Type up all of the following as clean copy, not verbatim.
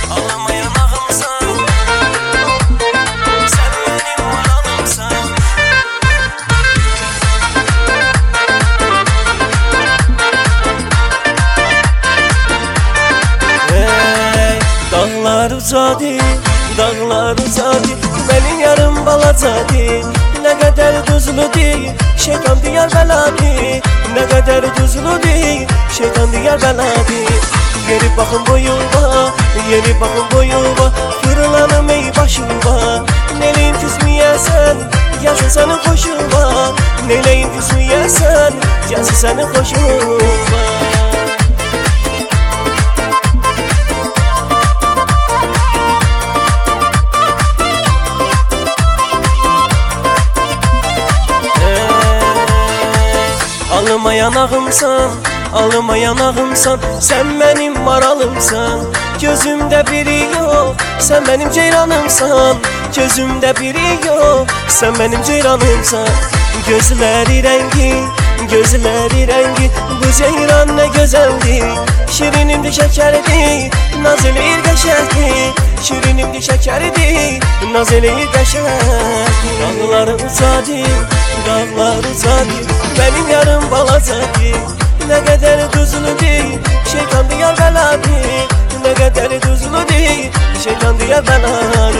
Ağlamayan ağımsan, sen benim maralımsan. Hey, dağlar uzadı, dağlar uzadı, benim yarım balacadı. Ne kadar tuzlu değil, şeytan diyar beladı. Ne kadar tuzlu değil, şeytan diyar beladı. Yeri bakın boyuma, yeri bakın boyuma, fırlanım ey başıma. Neleyin küsmeyesen, gelsin senin hoşuma. Neleyin küsmeyesen, gelsin senin hoşuma. Ağlamayan ağımsan, ağlamayan ağımsan, sen benim maralımsan. Gözümde biri yok, sen benim ceyranımsan. Gözümde biri yok, sen benim ceyranımsan. Gözleri rengi, gözleri rengi, bu ceyran ne güzeldi. Şirinimdi şekerdi, naz eleyir geçerdi. Şirinimdi şekerdi, naz eleyir geçerdi. Dağlar uzadı, dağlar uzadı, benim yarım balacadı. Ne kadar tuzlu değil, şeytan diyar beladı. Ne kadar tuzlu değil, şeytan diyar beladı.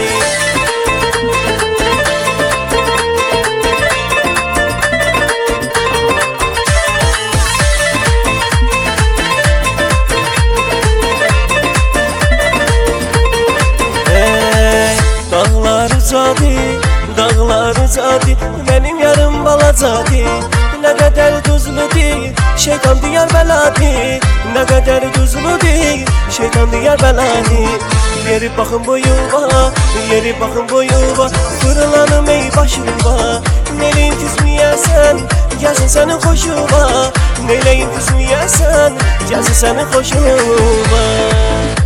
Dağlar uzadı, dağlar uzadı, benim yarım balacadı. Ne kadar tuzlu değil, şeytan diyar beladı. Ne kadar tuzlu değil, şeytan diyar beladı. Yeri bakın boyuma, yeri bakın boyuma, fırlanım ey başıma. Neleyin küsmeyesen, gelsin senin hoşuma. Neleyin küsmeyesen, gelsin senin hoşuma.